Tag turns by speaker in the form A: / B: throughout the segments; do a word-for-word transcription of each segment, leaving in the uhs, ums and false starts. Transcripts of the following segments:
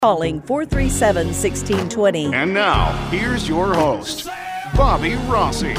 A: Calling four three seven, one six two zero.
B: And now, here's your host, Bobby Rossi.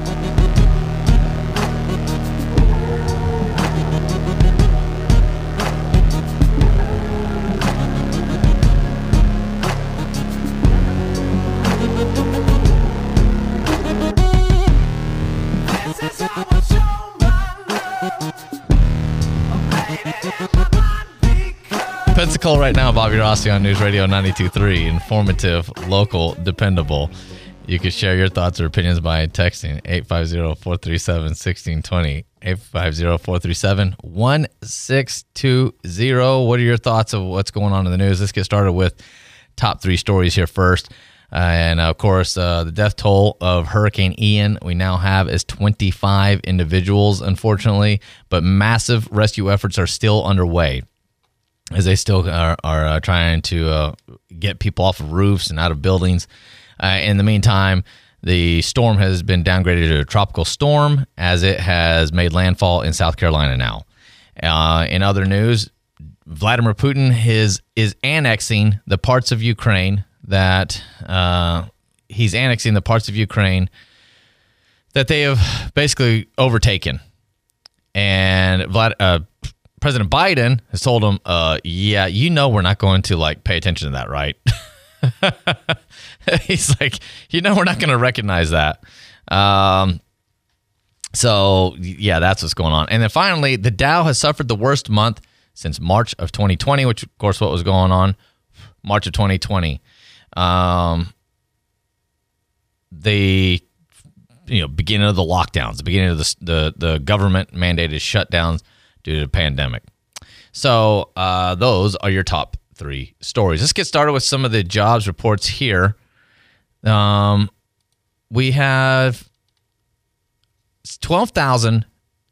C: Pensacola right now, Bobby Rossi on News Radio ninety-two point three. Informative, local, dependable. You can share your thoughts or opinions by texting eight five zero, four three seven, one six two zero, eight five zero, four three seven, one six two zero. What are your thoughts of what's going on in the news? Let's get started with top three stories here first. Uh, and, of course, uh, the death toll of Hurricane Ian we now have is twenty-five individuals, unfortunately, but massive rescue efforts are still underway, as they still are, are uh, trying to uh, get people off of roofs and out of buildings. Uh, in the meantime, the storm has been downgraded to a tropical storm as it has made landfall in South Carolina now. Uh, in other news, Vladimir Putin is, is annexing the parts of Ukraine that uh, he's annexing the parts of Ukraine that they have basically overtaken. And Vlad, uh, President Biden has told him, uh, yeah, you know we're not going to like pay attention to that, right? He's like, you know we're not going to recognize that. Um, so, yeah, that's what's going on. And then finally, the Dow has suffered the worst month since March of twenty twenty, which, of course, what was going on? March of twenty twenty. Um, the you know beginning of the lockdowns, the beginning of the the, the government mandated shutdowns due to the pandemic. So uh, those are your top three stories. Let's get started with some of the jobs reports here. Um, we have twelve thousand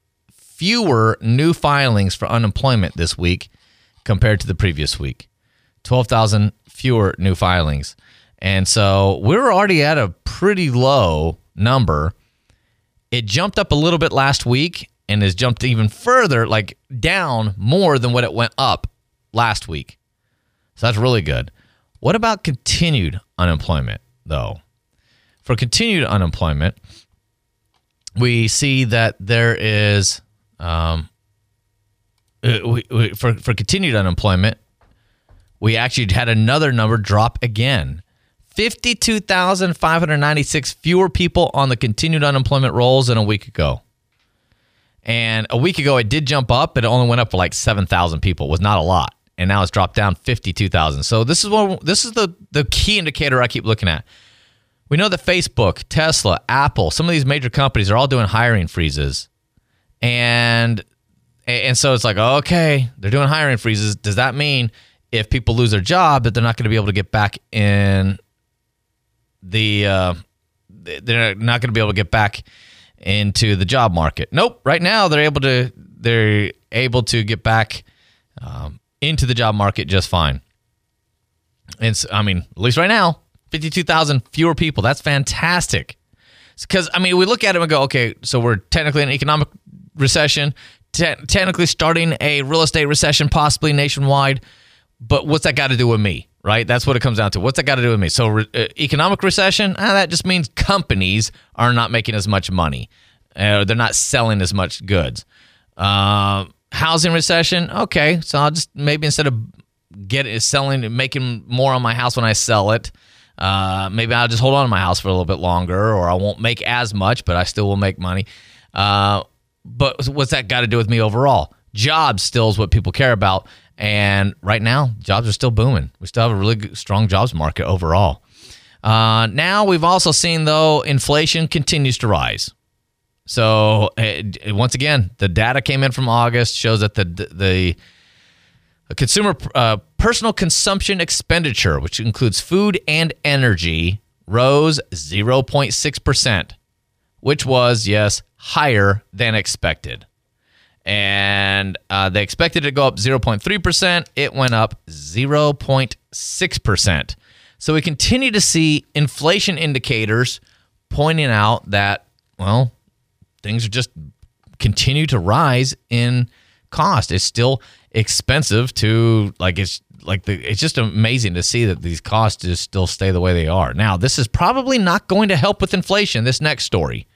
C: fewer new filings for unemployment this week compared to the previous week. twelve thousand fewer new filings. And so we're already at a pretty low number. It jumped up a little bit last week and has jumped even further, like down more than what it went up last week. So that's really good. What about continued unemployment, though? For continued unemployment, we see that there is, um, we, we, for, for continued unemployment, we actually had another number drop again. fifty-two thousand five hundred ninety-six fewer people on the continued unemployment rolls than a week ago. And a week ago, it did jump up, but it only went up for like seven thousand people. It was not a lot. And now it's dropped down fifty-two thousand. So this is one, this is the, the key indicator I keep looking at. We know that Facebook, Tesla, Apple, some of these major companies are all doing hiring freezes. And, and so it's like, okay, they're doing hiring freezes. Does that mean if people lose their job that they're not going to be able to get back in the, uh, they're not going to be able to get back into the job market? Nope. Right now they're able to, they're able to get back um, into the job market just fine. And so, I mean, at least right now, fifty-two thousand fewer people. That's fantastic. Because, I mean, we look at it and go, okay, so we're technically in an economic recession, te- technically starting a real estate recession, possibly nationwide. But what's that got to do with me, right? That's what it comes down to. What's that got to do with me? So re- uh, economic recession, ah, that just means companies are not making as much money. Uh, they're not selling as much goods. Uh, housing recession, okay, so I'll just maybe instead of get selling, making more on my house when I sell it, uh, maybe I'll just hold on to my house for a little bit longer, or I won't make as much, but I still will make money. Uh, but what's that got to do with me overall? Jobs still is what people care about. And right now, jobs are still booming. We still have a really good, strong jobs market overall. Uh, now, we've also seen, though, inflation continues to rise. So, uh, once again, the data came in from August, shows that the the, the consumer uh, personal consumption expenditure, which includes food and energy, rose zero point six percent, which was, yes, higher than expected. And uh, they expected it to go up zero point three percent. It went up zero point six percent. So we continue to see inflation indicators pointing out that, well, things are just continue to rise in cost. It's still expensive to, like, it's like the, it's just amazing to see that these costs just still stay the way they are. Now, this is probably not going to help with inflation. This next story.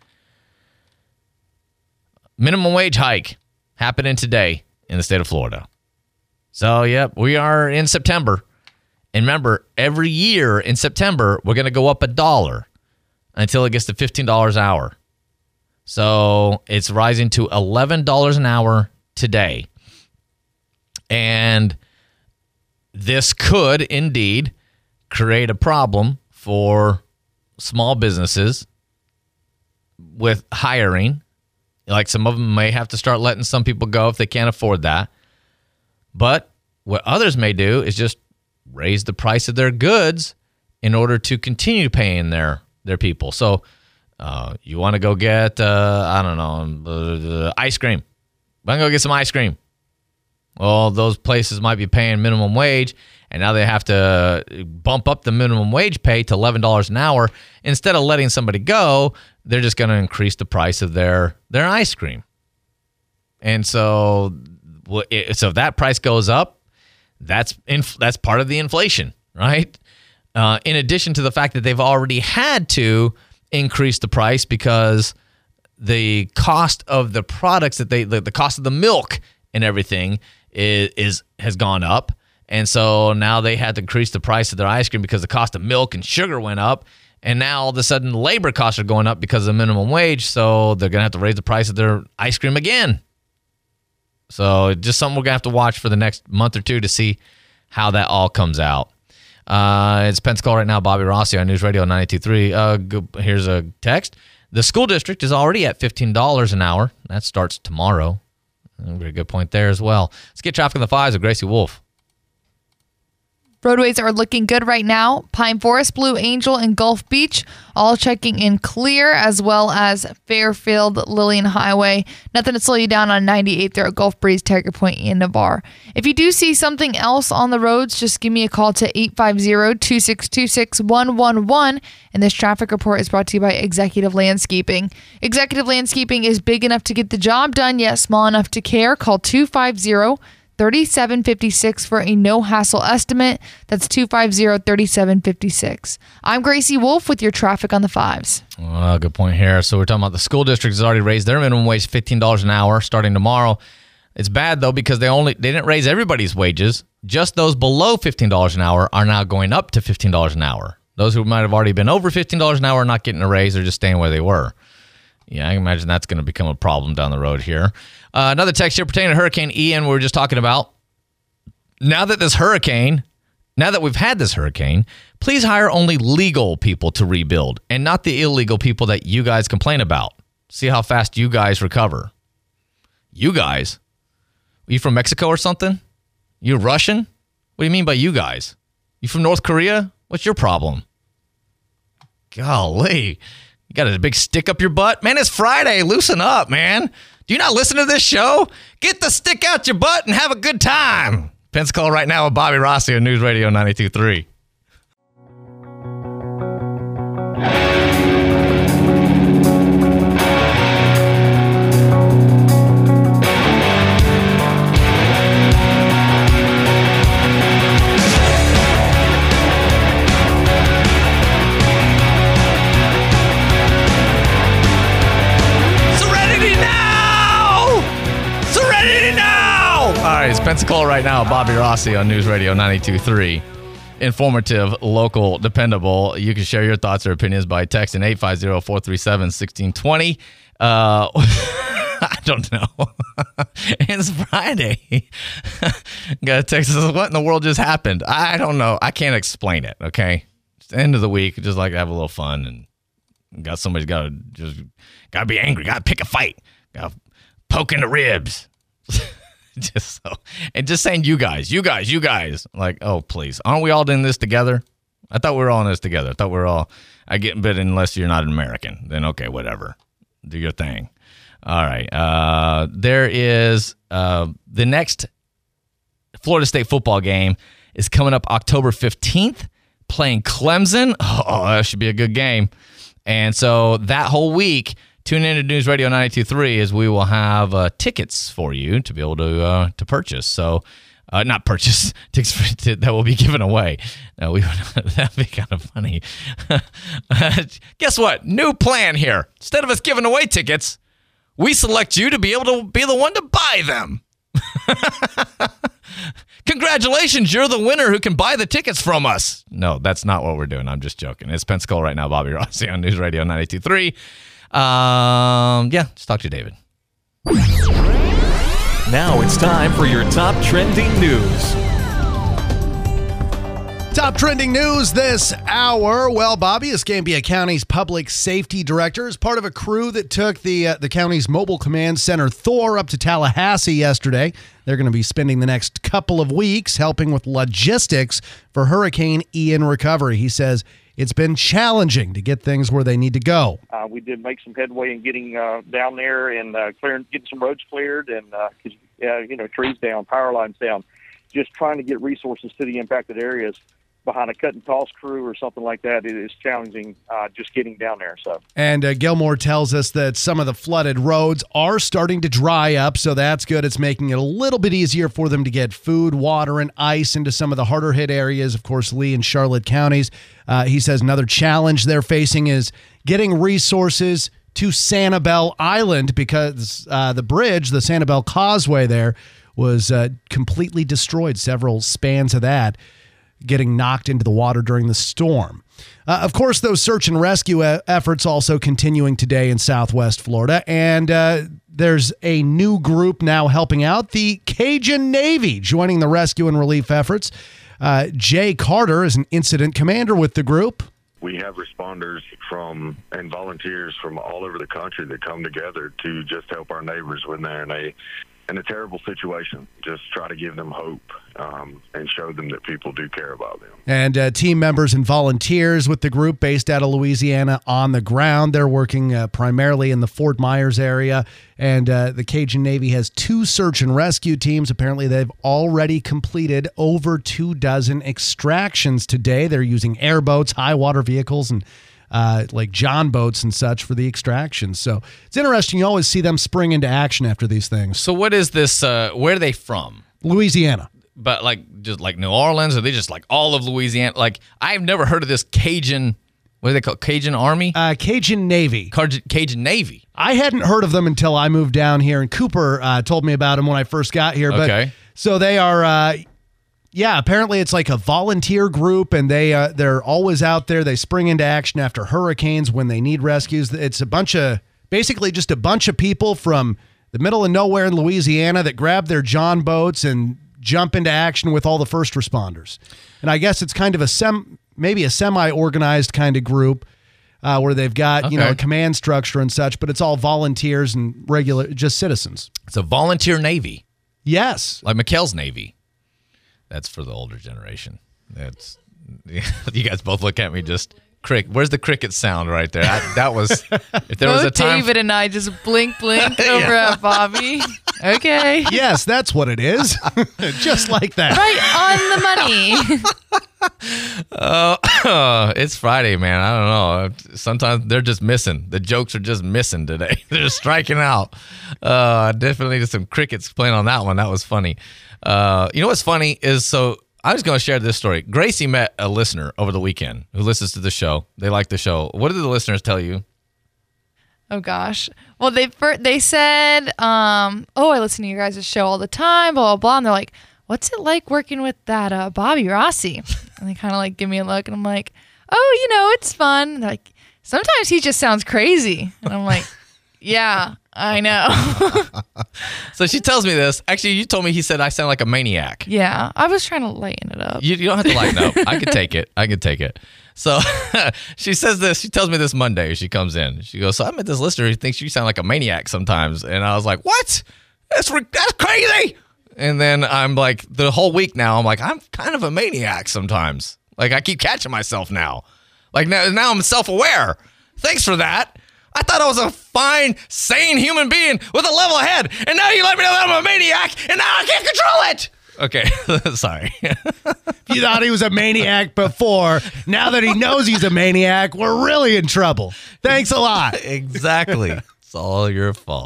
C: Minimum wage hike happening today in the state of Florida. So, yep, we are in September. And remember, every year in September, we're going to go up a dollar until it gets to fifteen dollars an hour. So it's rising to eleven dollars an hour today. And this could indeed create a problem for small businesses with hiring. Like some of them may have to start letting some people go if they can't afford that. But what others may do is just raise the price of their goods in order to continue paying their, their people. So uh, you want to go get, uh, I don't know, uh, ice cream. I'm going to go get some ice cream. Well, those places might be paying minimum wage, and now they have to bump up the minimum wage pay to eleven dollars an hour. Instead of letting somebody go, they're just going to increase the price of their, their ice cream. And so, so if that price goes up, that's inf- that's part of the inflation, right? Uh, in addition to the fact that they've already had to increase the price because the cost of the products that they, the, the cost of the milk and everything is, is has gone up. And so now they had to increase the price of their ice cream because the cost of milk and sugar went up. And now all of a sudden labor costs are going up because of the minimum wage. So they're going to have to raise the price of their ice cream again. So just something we're going to have to watch for the next month or two to see how that all comes out. Uh, it's Pensacola right now. Bobby Rossi on News Radio ninety-two point three. Uh, go, here's a text. The school district is already at fifteen dollars an hour. That starts tomorrow. Very good point there as well. Let's get traffic on the fives with Gracie Wolf.
D: Roadways are looking good right now. Pine Forest, Blue Angel, and Gulf Beach all checking in clear, as well as Fairfield, Lillian Highway. Nothing to slow you down on ninety-eight there at Gulf Breeze, Tiger Point, and Navarre. If you do see something else on the roads, just give me a call to eight five zero, two six two, six one one one. And this traffic report is brought to you by Executive Landscaping. Executive Landscaping is big enough to get the job done, yet small enough to care. Call two five zero, three seven five six for a no-hassle estimate. That's two five zero, three seven five six. I'm Gracie Wolf with your traffic on the fives.
C: Well, good point here. So we're talking about the school district has already raised their minimum wage fifteen dollars an hour starting tomorrow. It's bad, though, because they only they didn't raise everybody's wages. Just those below fifteen dollars an hour are now going up to fifteen dollars an hour. Those who might have already been over fifteen dollars an hour are not getting a raise. They're just staying where they were. Yeah, I can imagine that's going to become a problem down the road here. Uh, another text here pertaining to Hurricane Ian we were just talking about. Now that this hurricane, now that we've had this hurricane, please hire only legal people to rebuild and not the illegal people that you guys complain about. See how fast you guys recover. You guys? Are you from Mexico or something? You Russian? What do you mean by you guys? You from North Korea? What's your problem? Golly. You got a big stick up your butt? Man, it's Friday. Loosen up, man. Do you not listen to this show? Get the stick out your butt and have a good time. Pensacola right now with Bobby Rossi on News Radio ninety-two point three. It's Pensacola right now. Bobby Rossi on News Radio ninety-two point three. Informative, local, dependable. You can share your thoughts or opinions by texting eight five zero, four three seven, one six two zero. Uh, I don't know. It's Friday. Got a text says, what in the world just happened? I don't know. I can't explain it, okay? It's the end of the week. Just like to have a little fun. And got somebody's got to just, got to be angry. Got to pick a fight. Got to poke in the ribs. Just so, and just saying, you guys, you guys, you guys, like, oh, please, aren't we all doing this together? I thought we were all in this together. I thought we were all, I get, but unless you're not an American, then okay, whatever, do your thing. All right, uh, there is uh, the next Florida State football game is coming up October fifteenth, playing Clemson. Oh, that should be a good game. And so that whole week, tune in to News Radio ninety-two point three as we will have uh, tickets for you to be able to uh, to purchase. So Uh, not purchase tickets for, to, that will be given away. No, we would, that'd be kind of funny. Guess what? New plan here. Instead of us giving away tickets, we select you to be able to be the one to buy them. Congratulations, you're the winner who can buy the tickets from us. No, that's not what we're doing. I'm just joking. It's Pensacola right now. Bobby Rossi on News Radio ninety-two point three. Um, yeah, just talk to David.
E: Now it's time for your top trending news.
F: Top trending news this hour. Well, Bobby, Escambia County's public safety director is part of a crew that took the uh, the county's mobile command center Thor up to Tallahassee yesterday. They're going to be spending the next couple of weeks helping with logistics for Hurricane Ian recovery. He says it's been challenging to get things where they need to go.
G: Uh, we did make some headway in getting uh, down there and uh, clearing, getting some roads cleared and uh, cause, uh, you know, trees down, power lines down. Just trying to get resources to the impacted areas behind a cut and toss crew or something like that. It is challenging uh, just getting down there. So,
F: and uh, Gilmore tells us that some of the flooded roads are starting to dry up, so that's good. It's making it a little bit easier for them to get food, water, and ice into some of the harder hit areas, of course, Lee and Charlotte counties. Uh, he says another challenge they're facing is getting resources to Sanibel Island because uh, the bridge, the Sanibel Causeway there, was uh, completely destroyed, several spans of that getting knocked into the water during the storm. Uh, of course, those search and rescue e- efforts also continuing today in Southwest Florida. And uh, there's a new group now helping out, the Cajun Navy, joining the rescue and relief efforts. Uh, Jay Carter is an incident commander with the group.
H: We have responders from and volunteers from all over the country that come together to just help our neighbors when they're in a in a terrible situation. Just try to give them hope um, and show them that people do care about them.
F: And uh, team members and volunteers with the group based out of Louisiana on the ground. They're working uh, primarily in the Fort Myers area. And uh, the Cajun Navy has two search and rescue teams. Apparently, they've already completed over two dozen extractions today. They're using airboats, high water vehicles, and Uh, like John boats and such for the extractions. So it's interesting. You always see them spring into action after these things.
C: So what is this? Uh, where are they from?
F: Louisiana.
C: But like just like New Orleans, or are they just like all of Louisiana? Like I've never heard of this Cajun. What do they call it? Cajun Army?
F: Uh, Cajun Navy.
C: Cajun, Cajun Navy.
F: I hadn't heard of them until I moved down here, and Cooper uh, told me about them when I first got here. But,
C: okay.
F: So they are. Uh, Yeah, apparently it's like a volunteer group, and they uh, they're always out there. They spring into action after hurricanes when they need rescues. It's a bunch of basically just a bunch of people from the middle of nowhere in Louisiana that grab their John boats and jump into action with all the first responders. And I guess it's kind of a sem maybe a semi-organized kind of group uh, where they've got
C: okay.
F: you know a command structure and such, but it's all volunteers and regular just citizens.
C: It's a volunteer Navy.
F: Yes,
C: like McHale's Navy. That's for the older generation. That's you guys both look at me just crick. Where's the cricket sound right there? I, that was if there
D: Both
C: was a time.
D: David and I just blink, blink over at Bobby. Okay.
F: Yes, that's what it is. Just like that.
D: Right on the money.
C: Uh, it's Friday, man. I don't know. Sometimes they're just missing. The jokes are just missing today. They're just striking out. Uh, definitely just some crickets playing on that one. That was funny. Uh, you know what's funny is, so I was going to share this story. Gracie met a listener over the weekend who listens to the show. They like the show. What did the listeners tell you?
D: Oh gosh. Well, they fir- they said, um, "Oh, I listen to you guys' show all the time." Blah blah blah. And they're like, "What's it like working with that uh, Bobby Rossi?" And they kind of like give me a look, and I'm like, "Oh, you know, it's fun." And they're like, "Sometimes he just sounds crazy," and I'm like, "Yeah, I know."
C: So she tells me this. Actually, you told me he said I sound like a maniac.
D: Yeah, I was trying to lighten it up.
C: You, you don't have to lighten up. I could take it. I could take it. So she says this. She tells me this Monday. She comes in. She goes, "So I met this listener who thinks you sound like a maniac sometimes." And I was like, "What? That's that's crazy." And then I'm like, the whole week now, I'm like, I'm kind of a maniac sometimes. Like I keep catching myself now. Like now, now I'm self-aware. Thanks for that. I thought I was a fine, sane human being with a level head, and now you let me know that I'm a maniac, and now I can't control it. Okay, sorry.
F: You thought he was a maniac before. Now that he knows he's a maniac, we're really in trouble. Thanks a lot.
C: Exactly. It's all your fault.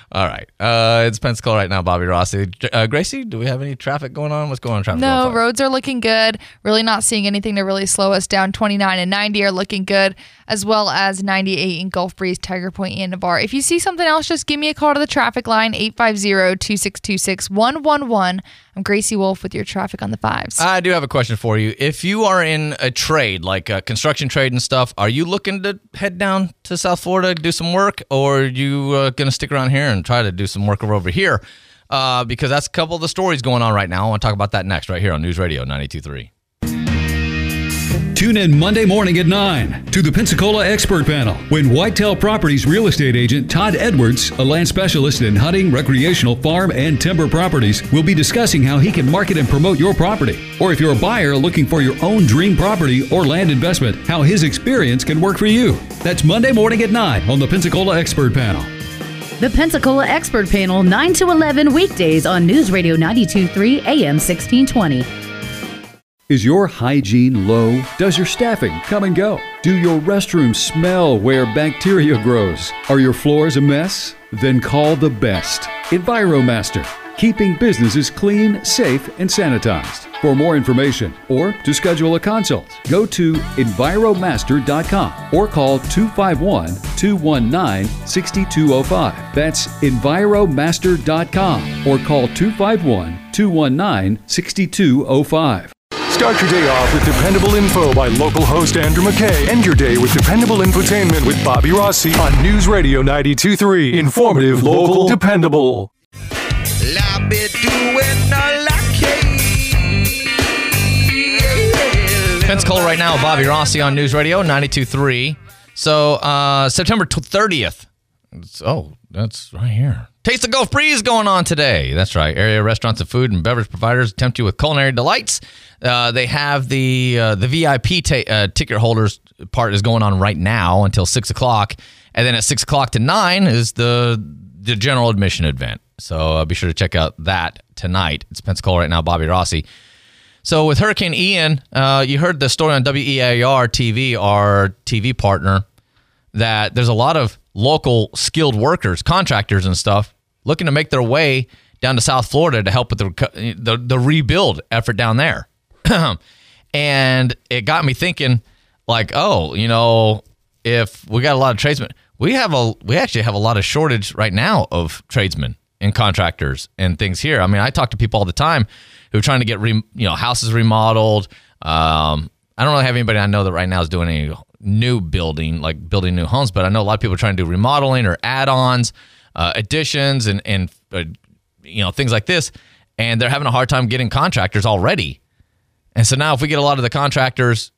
C: All right. Uh, it's Pensacola right now, Bobby Rossi. Uh, Gracie, do we have any traffic going on? What's going on in traffic?
D: No, roads are looking good. Really not seeing anything to really slow us down. twenty-nine and ninety are looking good, as well as ninety-eight in Gulf Breeze, Tiger Point, and Navarre. If you see something else, just give me a call to the traffic line, eight five zero, two six two six, one one one. I'm Gracie Wolf with your traffic on the fives.
C: I do have a question for you. If you are in a trade, like a construction trade and stuff, are you looking to head down to South Florida to do some work, or are you uh, going to stick around here and try to do some work over here? Uh, because that's a couple of the stories going on right now. I want to talk about that next right here on News Radio ninety-two point three.
I: Tune in Monday morning at nine to the Pensacola Expert Panel when Whitetail Properties real estate agent Todd Edwards, a land specialist in hunting, recreational, farm, and timber properties, will be discussing how he can market and promote your property. Or if you're a buyer looking for your own dream property or land investment, how his experience can work for you. That's Monday morning at nine on the Pensacola Expert Panel.
J: The Pensacola Expert Panel, nine to eleven weekdays on News Radio ninety-two point three A M sixteen twenty.
I: Is your hygiene low? Does your staffing come and go? Do your restrooms smell where bacteria grows? Are your floors a mess? Then call the best. EnviroMaster, keeping businesses clean, safe, and sanitized. For more information or to schedule a consult, go to enviromaster dot com or call two five one, two one nine, six two zero five. That's enviromaster dot com or call two five one, two one nine, six two zero five.
K: Start your day off with dependable info by local host Andrew McKay. End your day with dependable infotainment with Bobby Rossi on News Radio ninety-two point three. Informative, local, dependable.
C: Pensacola right now, Bobby Rossi on News Radio ninety-two point three. So uh, September thirtieth. It's, oh, that's right here. Taste the Gulf Breeze going on today. That's right. Area restaurants and food and beverage providers tempt you with culinary delights. Uh, they have the uh, the V I P ta- uh, ticket holders part is going on right now until six o'clock. And then at six o'clock to nine is the, the general admission event. So uh, be sure to check out that tonight. It's Pensacola right now, Bobby Rossi. So with Hurricane Ian, uh, you heard the story on W E A R T V, our T V partner, that there's a lot of local skilled workers, contractors and stuff, looking to make their way down to South Florida to help with the the, the rebuild effort down there. And it got me thinking, like, oh, you know, if we got a lot of tradesmen, we have a we actually have a lot of shortage right now of tradesmen and contractors and things here. I mean, I talk to people all the time who are trying to get re, you know houses remodeled. Um, I don't really have anybody I know that right now is doing any new building, like building new homes, but I know a lot of people are trying to do remodeling or add-ons, uh, additions, and and uh, you know things like this, and they're having a hard time getting contractors already. And so now if we get a lot of the contractors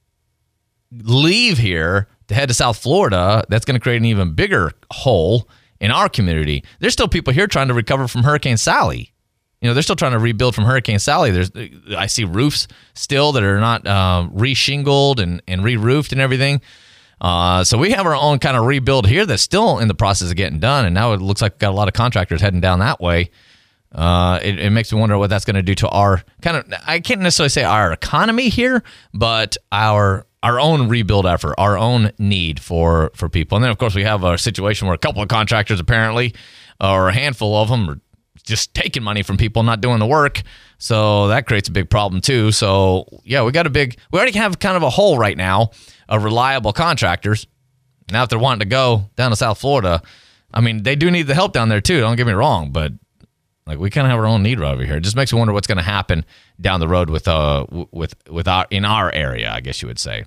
C: leave here to head to South Florida, that's going to create an even bigger hole in our community. There's still people here trying to recover from Hurricane Sally. You know, they're still trying to rebuild from Hurricane Sally. There's, I see roofs still that are not uh, re-shingled and, and re-roofed and everything. Uh, so we have our own kind of rebuild here that's still in the process of getting done. And now it looks like we've got a lot of contractors heading down that way. Uh, it, it makes me wonder what that's going to do to our kind of, I can't necessarily say our economy here, but our our own rebuild effort, our own need for, for people. And then, of course, we have a situation where a couple of contractors apparently, or a handful of them, are just taking money from people, not doing the work. So that creates a big problem too. So, yeah, we got a big, we already have kind of a hole right now of reliable contractors. Now, if they're wanting to go down to South Florida, I mean, they do need the help down there too, don't get me wrong, but like we kind of have our own need right over here. It just makes me wonder what's going to happen down the road with uh with with our in our area, I guess you would say.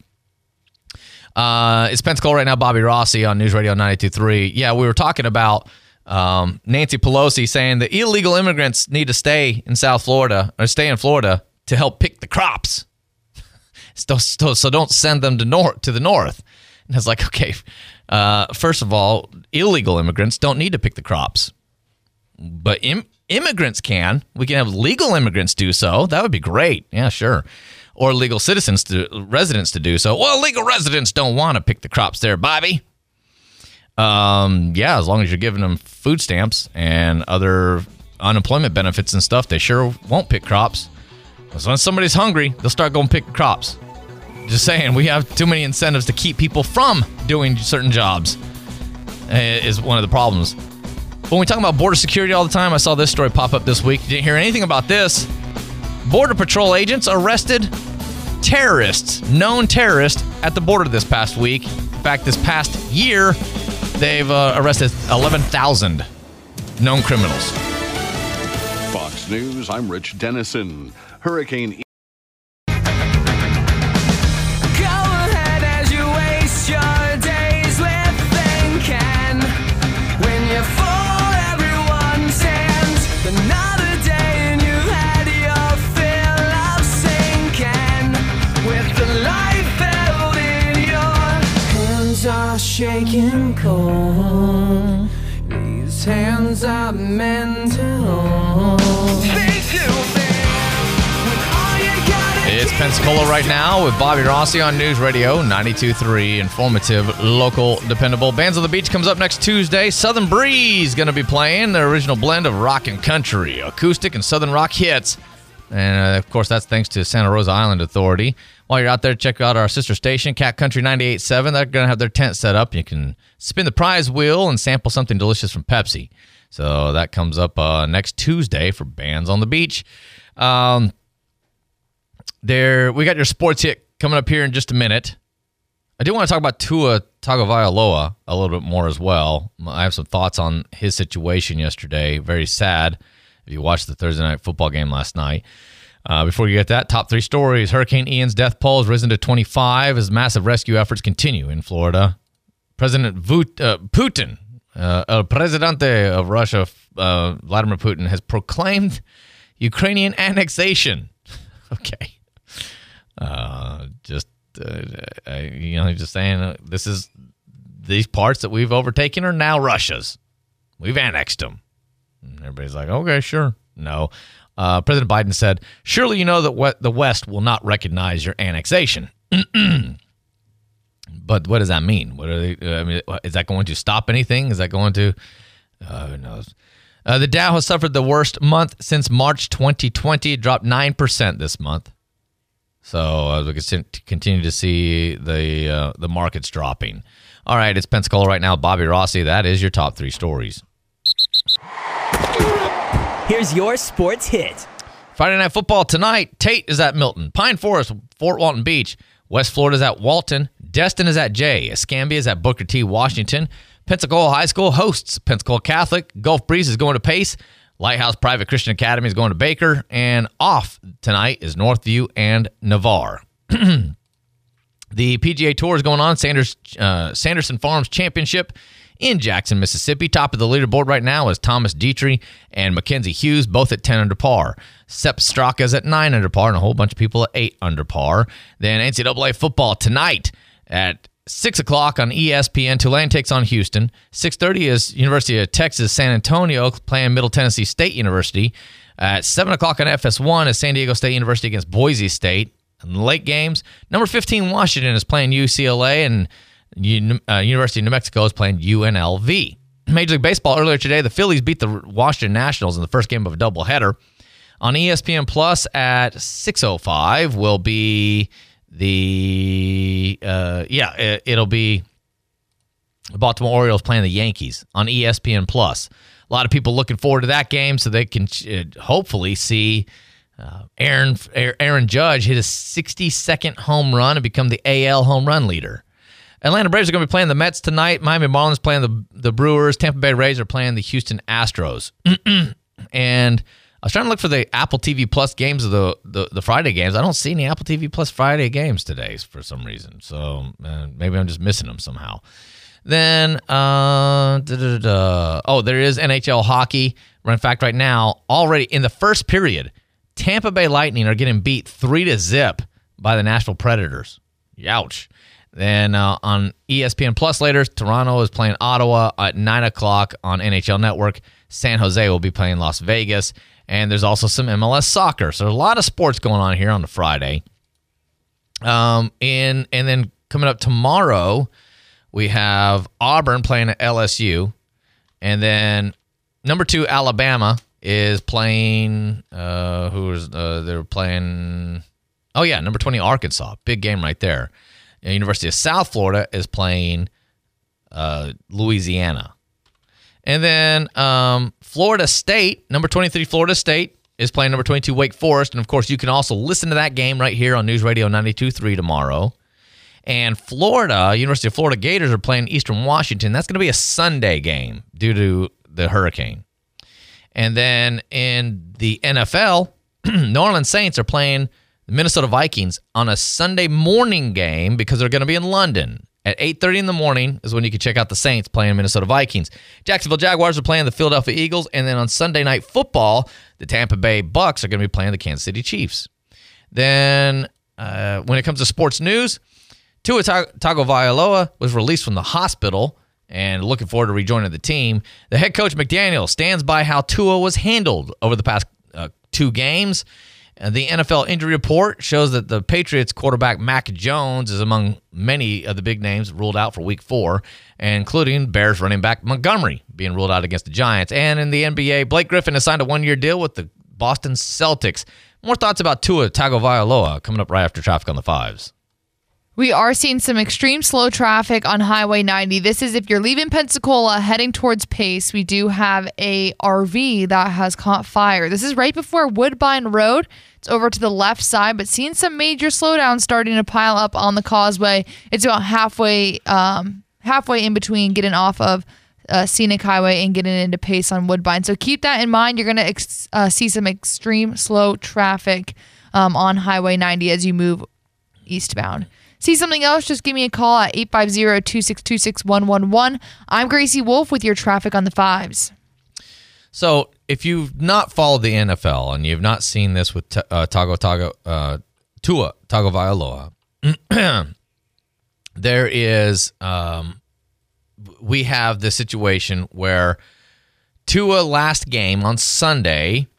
C: Uh, it's Pensacola right now, Bobby Rossi on News Radio ninety-two point three. Yeah, we were talking about um, Nancy Pelosi saying that illegal immigrants need to stay in South Florida or stay in Florida to help pick the crops. so, so, so don't send them to north to the north. And I was like, okay, uh, first of all, illegal immigrants don't need to pick the crops, but im- immigrants can. We can have legal immigrants do so. That would be great. Yeah, sure. Or legal citizens, to residents to do so. Well, legal residents don't want to pick the crops there, Bobby. Um, yeah, as long as you're giving them food stamps and other unemployment benefits and stuff, they sure won't pick crops. Because when somebody's hungry, they'll start going pick crops. Just saying, we have too many incentives to keep people from doing certain jobs is one of the problems. When we talk about border security all the time, I saw this story pop up this week. Didn't hear anything about this. Border Patrol agents arrested terrorists, known terrorists, at the border this past week. In fact, this past year, they've uh, arrested eleven thousand known criminals.
L: Fox News, I'm Rich Dennison. Hurricane E-
M: shaking cold. These hands are meant to hold.
C: It's Pensacola right now with Bobby Rossi on News Radio ninety-two point three. Informative, local, dependable. Bands on the Beach comes up next Tuesday. Southern Breeze going to be playing their original blend of rock and country, acoustic and southern rock hits. And, uh, of course, that's thanks to Santa Rosa Island Authority. While you're out there, check out our sister station, Cat Country ninety-eight point seven. They're going to have their tent set up. You can spin the prize wheel and sample something delicious from Pepsi. So that comes up uh, next Tuesday for Bands on the Beach. Um, there, we got your sports hit coming up here in just a minute. I do want to talk about Tua Tagovailoa a little bit more as well. I have some thoughts on his situation yesterday. Very sad. If you watched the Thursday night football game last night. Uh, before you get that, top three stories. Hurricane Ian's death toll has risen to twenty-five as massive rescue efforts continue in Florida. President Vut, uh, Putin, uh, El Presidente of Russia, uh, Vladimir Putin, has proclaimed Ukrainian annexation. Okay. Uh, just, uh, I, you know, just saying uh, this is, these parts that we've overtaken are now Russia's. We've annexed them. And everybody's like, okay, sure. No. Uh, President Biden said, surely you know that what the West will not recognize your annexation. But what does that mean? What are they, uh, I mean, is that going to stop anything? Is that going to, uh, who knows? Uh, the Dow has suffered the worst month since March twenty twenty. It dropped nine percent this month. So uh, we can continue to see the uh, the markets dropping. All right, it's Pensacola right now. Bobby Rossi, that is your top three stories.
N: Here's your sports hit.
C: Friday Night Football tonight. Tate is at Milton. Pine Forest, Fort Walton Beach. West Florida is at Walton. Destin is at Jay. Escambia is at Booker T. Washington. Pensacola High School hosts Pensacola Catholic. Gulf Breeze is going to Pace. Lighthouse Private Christian Academy is going to Baker. And off tonight is Northview and Navarre. The P G A Tour is going on. Sanders, uh, Sanderson Farms Championship in Jackson, Mississippi. Top of the leaderboard right now is Thomas Dietrich and Mackenzie Hughes, both at ten under par. Sepp Straka's at nine under par, and a whole bunch of people at eight under par. Then N C double A football tonight at six o'clock on E S P N. Tulane takes on Houston. six thirty is University of Texas San Antonio playing Middle Tennessee State University. At seven o'clock on F S one is San Diego State University against Boise State. In the late games, number fifteen Washington is playing U C L A, and Uh, University of New Mexico is playing U N L V. Major League Baseball earlier today, the Phillies beat the Washington Nationals in the first game of a doubleheader. On E S P N Plus at six oh five will be the, uh, yeah, it, it'll be the Baltimore Orioles playing the Yankees on E S P N Plus. A lot of people looking forward to that game so they can uh, hopefully see uh, Aaron, Aaron Judge hit a sixty-second home run and become the A L home run leader. Atlanta Braves are going to be playing the Mets tonight. Miami Marlins playing the the Brewers. Tampa Bay Rays are playing the Houston Astros. And I was trying to look for the Apple T V Plus games of the, the, the Friday games. I don't see any Apple T V Plus Friday games today for some reason. So uh, maybe I'm just missing them somehow. Then, uh, da, da, da, da. oh, there is N H L hockey. In fact, right now, already in the first period, Tampa Bay Lightning are getting beat three to zip by the Nashville Predators. Youch. Then uh, on E S P N Plus later, Toronto is playing Ottawa at nine o'clock on N H L Network. San Jose will be playing Las Vegas. And there's also some M L S soccer. So there's a lot of sports going on here on the Friday. Um, and, and then coming up tomorrow, we have Auburn playing at L S U. And then number two, Alabama is playing, uh, who is, uh, they're playing, oh yeah, number twenty, Arkansas. Big game right there. University of South Florida is playing uh, Louisiana. And then um, Florida State, number twenty-three, Florida State is playing number twenty-two, Wake Forest. And, of course, you can also listen to that game right here on News Radio ninety-two point three tomorrow. And Florida, University of Florida Gators are playing Eastern Washington. That's going to be a Sunday game due to the hurricane. And then in the N F L, New Orleans Saints are playing the Minnesota Vikings on a Sunday morning game because they're going to be in London. At eight thirty in the morning is when you can check out the Saints playing Minnesota Vikings. Jacksonville Jaguars are playing the Philadelphia Eagles. And then on Sunday Night Football, the Tampa Bay Bucks are going to be playing the Kansas City Chiefs. Then uh, when it comes to sports news, Tua Tagovailoa was released from the hospital and looking forward to rejoining the team. The head coach McDaniel stands by how Tua was handled over the past uh, two games. Uh, the N F L injury report shows that the Patriots quarterback Mac Jones is among many of the big names ruled out for week four, including Bears running back Montgomery being ruled out against the Giants. And in the N B A, Blake Griffin has signed a one-year deal with the Boston Celtics. More thoughts about Tua Tagovailoa coming up right after Traffic on the Fives.
D: We are seeing some extreme slow traffic on Highway ninety. This is if you're leaving Pensacola heading towards Pace. We do have a R V that has caught fire. This is right before Woodbine Road. It's over to the left side, but seeing some major slowdowns starting to pile up on the causeway. It's about halfway um, halfway in between getting off of uh, Scenic Highway and getting into Pace on Woodbine. So keep that in mind. You're going to ex- uh, see some extreme slow traffic um, on Highway ninety as you move eastbound. See something else? Just give me a call at eight five zero, two six two, six one one one. I'm Gracie Wolf with your Traffic on the Fives.
C: So if you've not followed the N F L and you've not seen this with t- uh, Tago Tago uh, Tua Tagovailoa, there is um, we have the situation where Tua last game on Sunday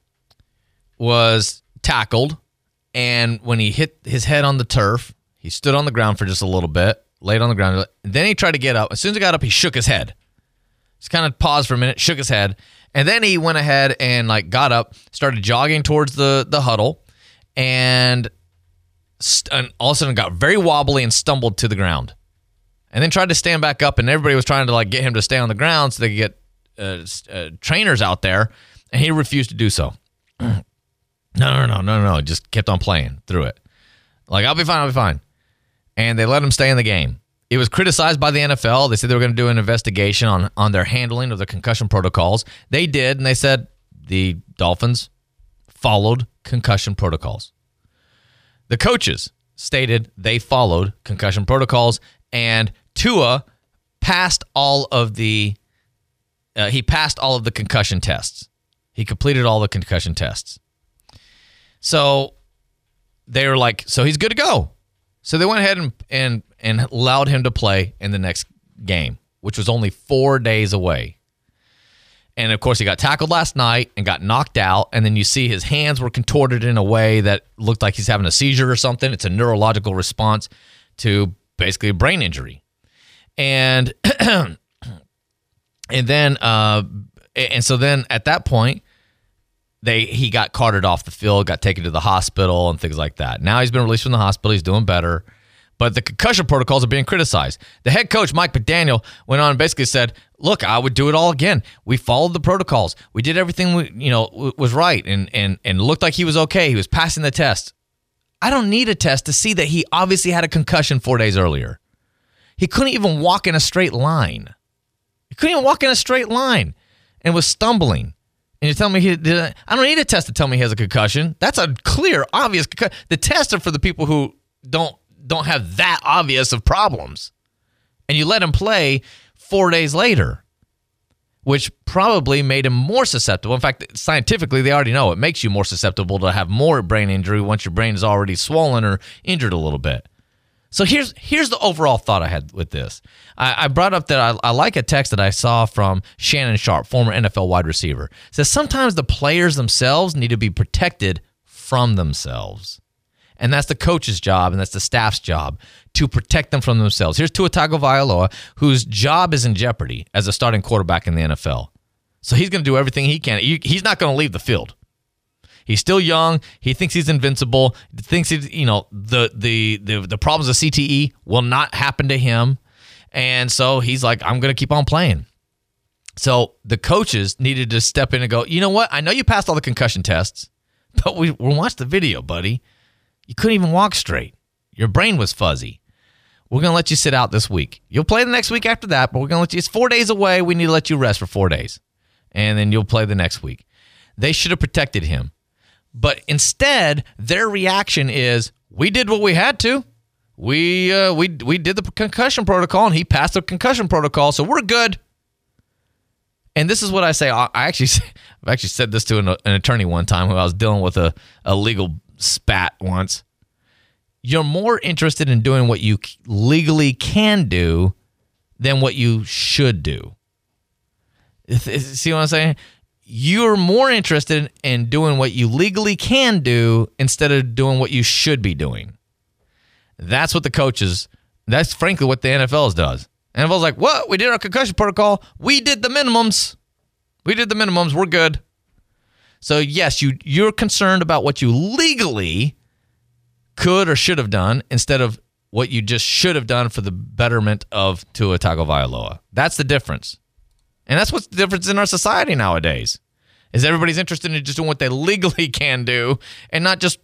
C: was tackled, and when he hit his head on the turf, he stood on the ground for just a little bit, laid on the ground. Then he tried to get up. As soon as he got up, he shook his head. Just kind of paused for a minute, shook his head, and then he went ahead and like got up, started jogging towards the, the huddle, and, st- and all of a sudden got very wobbly and stumbled to the ground. And then tried to stand back up, and everybody was trying to like get him to stay on the ground so they could get uh, uh, trainers out there, and he refused to do so. no, no, no, no, no. Just kept on playing through it. Like, I'll be fine, I'll be fine. And they let him stay in the game. It was criticized by the N F L. They said they were going to do an investigation on, on their handling of the concussion protocols. They did, and they said the Dolphins followed concussion protocols. The coaches stated they followed concussion protocols, and Tua passed all of the uh, he passed all of the concussion tests. He completed all the concussion tests. So they were like, so he's good to go. So they went ahead and, and and allowed him to play in the next game, which was only four days away. And, of course, he got tackled last night and got knocked out. And then you see his hands were contorted in a way that looked like he's having a seizure or something. It's a neurological response to basically a brain injury. And and then uh, and so then at that point, They he got carted off the field, got taken to the hospital and things like that. Now he's been released from the hospital. He's doing better. But the concussion protocols are being criticized. The head coach, Mike McDaniel, went on and basically said, look, I would do it all again. We followed the protocols. We did everything we, you know, was right and, and, and looked like he was okay. He was passing the test. I don't need a test to see that he obviously had a concussion four days earlier. He couldn't even walk in a straight line. He couldn't even walk in a straight line and was stumbling. And you're telling me he did. I don't need a test to tell me he has a concussion. That's a clear, obvious concussion. The tests are for the people who don't don't have that obvious of problems. And you let him play four days later, which probably made him more susceptible. In fact, scientifically, they already know it makes you more susceptible to have more brain injury once your brain is already swollen or injured a little bit. So here's here's the overall thought I had with this. I, I brought up that I, I like a text that I saw from Shannon Sharp, former N F L wide receiver. It says sometimes the players themselves need to be protected from themselves. And that's the coach's job and that's the staff's job to protect them from themselves. Here's Tua Tagovailoa, whose job is in jeopardy as a starting quarterback in the N F L. So he's going to do everything he can. He's not going to leave the field. He's still young. He thinks he's invincible. He thinks he's, you know, the, the the the problems of C T E will not happen to him. And so he's like, I'm going to keep on playing. So the coaches needed to step in and go, you know what? I know you passed all the concussion tests, but we, we watched the video, buddy. You couldn't even walk straight. Your brain was fuzzy. We're going to let you sit out this week. You'll play the next week after that, but we're going to let you, it's four days away. We need to let you rest for four days. And then you'll play the next week. They should have protected him. But instead, their reaction is, we did what we had to. We uh, we we did the concussion protocol, and he passed the concussion protocol, so we're good. And this is what I say. I actually, I've actually said this to an, an attorney one time who I was dealing with a, a legal spat once. You're more interested in doing what you legally can do than what you should do. See what I'm saying? You're more interested in doing what you legally can do instead of doing what you should be doing. That's what the coaches, that's frankly what the N F L does. N F L's like, what? We did our concussion protocol. We did the minimums. We did the minimums. We're good. So, yes, you, you're concerned about what you legally could or should have done instead of what you just should have done for the betterment of Tua Tagovailoa. That's the difference. And that's what's the difference in our society nowadays, is everybody's interested in just doing what they legally can do and not just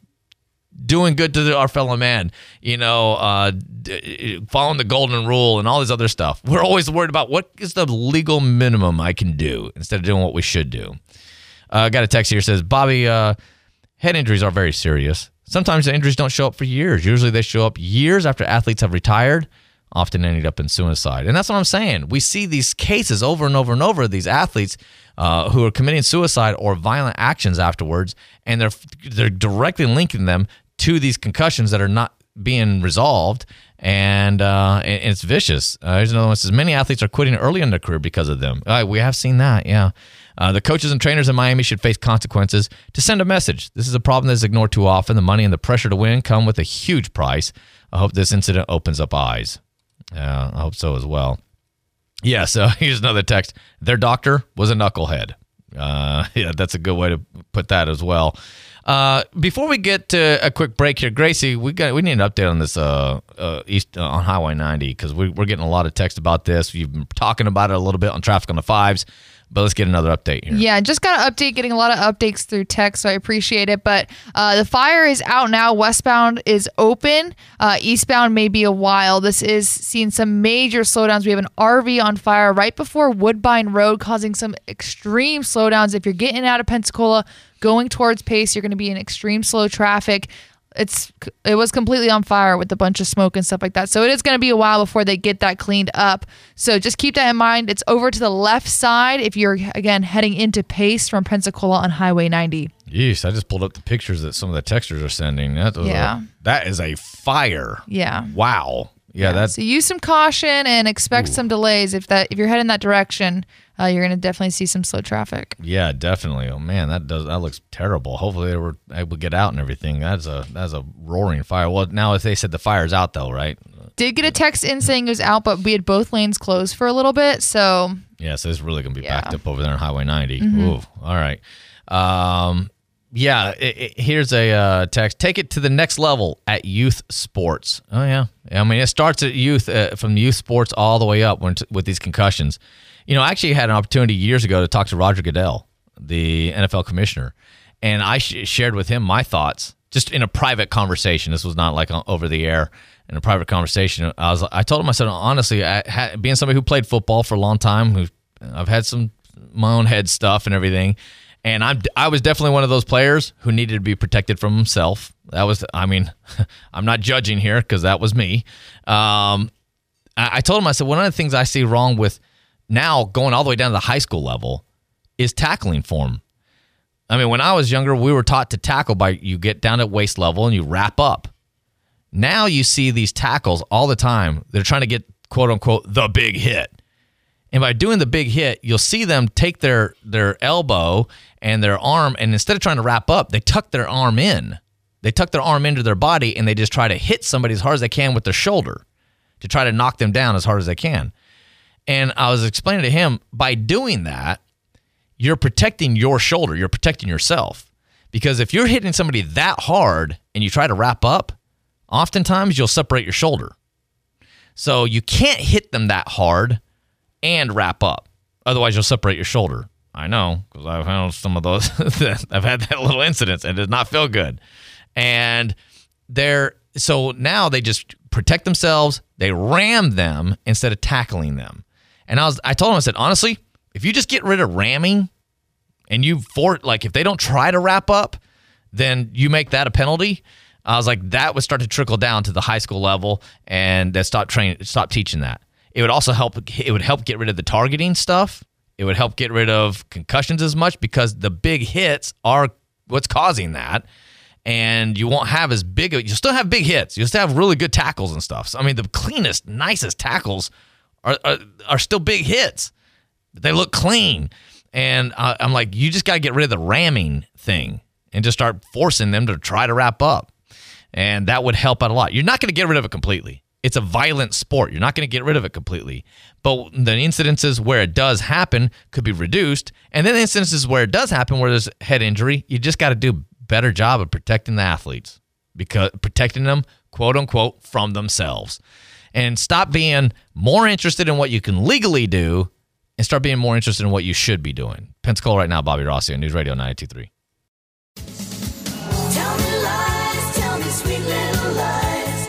C: doing good to the, our fellow man, you know, uh, d- following the golden rule and all this other stuff. We're always worried about what is the legal minimum I can do instead of doing what we should do. I uh, got a text here that says, Bobby, uh, head injuries are very serious. Sometimes the injuries don't show up for years. Usually they show up years after athletes have retired, often ending up in suicide. And that's what I'm saying. We see these cases over and over and over, these athletes uh, who are committing suicide or violent actions afterwards, and they're they're directly linking them to these concussions that are not being resolved, and, uh, and it's vicious. Uh, here's another one that says, many athletes are quitting early in their career because of them. Uh, we have seen that, yeah. Uh, the coaches and trainers in Miami should face consequences to send a message. This is a problem that is ignored too often. The money and the pressure to win come with a huge price. I hope this incident opens up eyes. Uh, I hope so as well. Yeah, so here's another text. Their doctor was a knucklehead. Uh, yeah, that's a good way to put that as well. Uh, before we get to a quick break here, Gracie, we got we need an update on this uh, uh, east uh, on Highway ninety because we, we're getting a lot of text about this. You've been talking about it a little bit on Traffic on the Fives, but let's get another update here.
D: Yeah, just got an update, getting a lot of updates through text, so I appreciate it. But uh, the fire is out now. Westbound is open. Uh, eastbound may be a while. This is seeing some major slowdowns. We have an R V on fire right before Woodbine Road, causing some extreme slowdowns. If you're getting out of Pensacola, going towards Pace, you're going to be in extreme slow traffic. It's it was completely on fire with a bunch of smoke and stuff like that. So it is going to be a while before they get that cleaned up. So just keep that in mind. It's over to the left side if you're, again, heading into Pace from Pensacola on Highway ninety.
C: Yeesh, I just pulled up the pictures that some of the texters are sending. That was
D: Yeah.
C: a, that is a fire.
D: Yeah.
C: Wow. Yeah, that's
D: So use some caution and expect some delays. If that if you're heading that direction, uh, you're going to definitely see some slow traffic.
C: yeah, definitely. Oh man, that does that looks terrible. Hopefully they were able to get out and everything. That's a that's a roaring fire. Well, now if they said the fire's out though, right?
D: Did get a text in saying it was out, but we had both lanes closed for a little bit. So
C: Yeah, so it's really gonna be
D: Yeah.
C: backed up over there on Highway ninety.
D: Mhm.
C: Ooh, all right. Um, yeah, it, it, here's a uh, text. Take it to the next level at youth sports. Oh yeah, I mean it starts at youth uh, from youth sports all the way up when t- with these concussions. You know, I actually had an opportunity years ago to talk to Roger Goodell, the N F L commissioner, and I sh- shared with him my thoughts just in a private conversation. This was not like on, over the air. In a private conversation, I was I told him, I said, honestly, I had, being somebody who played football for a long time, who I've had some my own head stuff and everything. And I'm, I was definitely one of those players who needed to be protected from himself. That was, I mean, I'm not judging here because that was me. Um, I, I told him, I said, one of the things I see wrong with now going all the way down to the high school level is tackling form. I mean, when I was younger, we were taught to tackle by you get down at waist level and you wrap up. Now you see these tackles all the time. They're trying to get, quote unquote, the big hit. And by doing the big hit, you'll see them take their, their elbow and their arm, and instead of trying to wrap up, they tuck their arm in. They tuck their arm into their body, and they just try to hit somebody as hard as they can with their shoulder to try to knock them down as hard as they can. And I was explaining to him, by doing that, you're protecting your shoulder. You're protecting yourself. Because if you're hitting somebody that hard and you try to wrap up, oftentimes you'll separate your shoulder. So you can't hit them that hard and wrap up. Otherwise, you'll separate your shoulder. I know, because I've had some of those. I've had that little incidents, and it does not feel good. And they're so now they just protect themselves. They ram them instead of tackling them. And I was, I told them, I said, honestly, if you just get rid of ramming, and you for like if they don't try to wrap up, then you make that a penalty. I was like, that would start to trickle down to the high school level, and that stop training, stop teaching that. It would also help. It would help get rid of the targeting stuff. It would help get rid of concussions as much because the big hits are what's causing that. And you won't have as big. You still have big hits. You still have really good tackles and stuff. So, I mean, the cleanest, nicest tackles are are, are still big hits. They look clean. And uh, I'm like, you just got to get rid of the ramming thing and just start forcing them to try to wrap up. And that would help out a lot. You're not going to get rid of it completely. It's a violent sport. You're not going to get rid of it completely. But the incidences where it does happen could be reduced. And then the incidences where it does happen, where there's head injury, you just got to do a better job of protecting the athletes, because protecting them, quote unquote, from themselves. And stop being more interested in what you can legally do and start being more interested in what you should be doing. Pensacola right now, Bobby Rossi on News Radio ninety-two point three.
M: Tell me lies, tell me sweet little lies.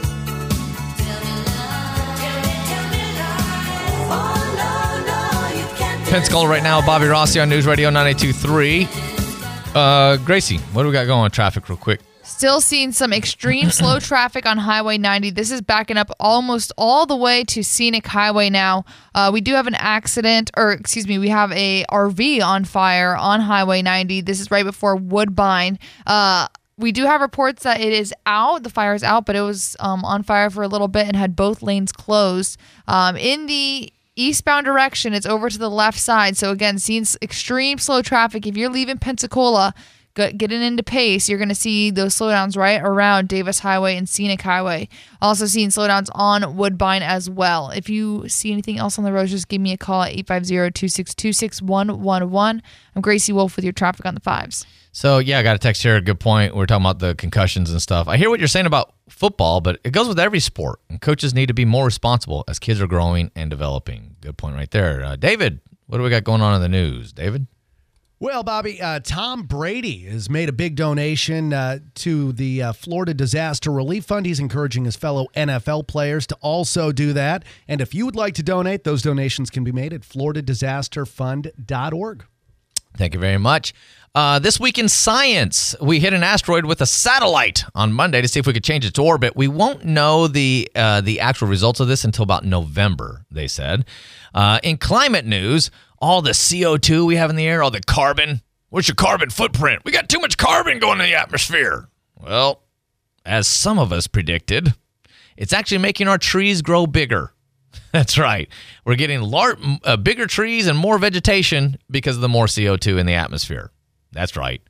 M: Tell me lies, tell me lies. Oh, no, no, you can't.
C: Pensacola right now, Bobby Rossi on News Radio ninety-two point three. Uh, Gracie, what do we got going on traffic real quick?
D: Still seeing some extreme slow traffic on Highway ninety. This is backing up almost all the way to Scenic Highway now. Uh, we do have an accident, or excuse me, we have a R V on fire on Highway ninety. This is right before Woodbine. Uh, we do have reports that it is out. The fire is out, but it was um, on fire for a little bit and had both lanes closed. Um, in the eastbound direction, it's over to the left side. So again, seeing extreme slow traffic. If you're leaving Pensacola, getting into Pace, you're going to see those slowdowns right around Davis Highway and Scenic Highway. Also seeing slowdowns on Woodbine as well. If you see anything else on the road, just give me a call at eight five zero, two six two, six one one one. I'm Gracie Wolf with your traffic on the fives.
C: So, yeah, I got a text here. Good point. We're talking about the concussions and stuff. I hear what you're saying about football, but it goes with every sport. And coaches need to be more responsible as kids are growing and developing. Good point right there. Uh, David, what do we got going on in the news? David?
F: Well, Bobby, uh, Tom Brady has made a big donation uh, to the uh, Florida Disaster Relief Fund. He's encouraging his fellow N F L players to also do that. And if you would like to donate, those donations can be made at florida disaster fund dot org.
C: Thank you very much. Uh, this week in science, we hit an asteroid with a satellite on Monday to see if we could change its orbit. We won't know the uh, the actual results of this until about November, they said. Uh, in climate news, all the C O two we have in the air, all the carbon. What's your carbon footprint? We got too much carbon going in the atmosphere. Well, as some of us predicted, it's actually making our trees grow bigger. That's right. We're getting lar- uh, bigger trees and more vegetation because of the more C O two in the atmosphere. That's right.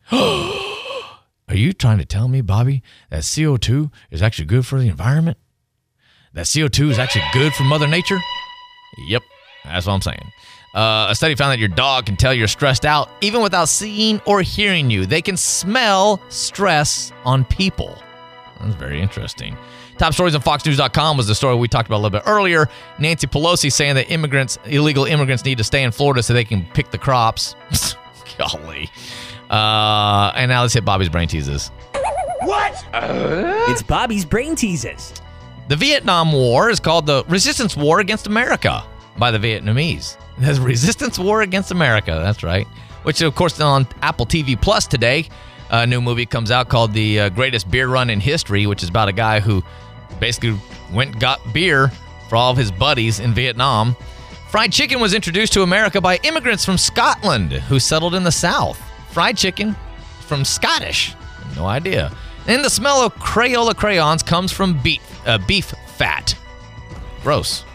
C: Are you trying to tell me, Bobby, that C O two is actually good for the environment? That C O two is actually good for Mother Nature? Yep, that's what I'm saying. Uh, a study found that your dog can tell you're stressed out even without seeing or hearing you. They can smell stress on people. That's very interesting. Top stories on fox news dot com was the story we talked about a little bit earlier. Nancy Pelosi saying that immigrants, illegal immigrants need to stay in Florida so they can pick the crops. Golly. Uh, and now let's hit Bobby's Brain Teases.
N: What? Uh? It's Bobby's Brain Teases.
C: The Vietnam War is called the Resistance War Against America by the Vietnamese. There's Resistance War Against America. That's right. Which, of course, on Apple T V Plus today, a new movie comes out called The uh, Greatest Beer Run in History, which is about a guy who basically went and got beer for all of his buddies in Vietnam. Fried chicken was introduced to America by immigrants from Scotland who settled in the South. Fried chicken from Scottish. No idea. And the smell of Crayola crayons comes from beef, uh, beef fat. Gross.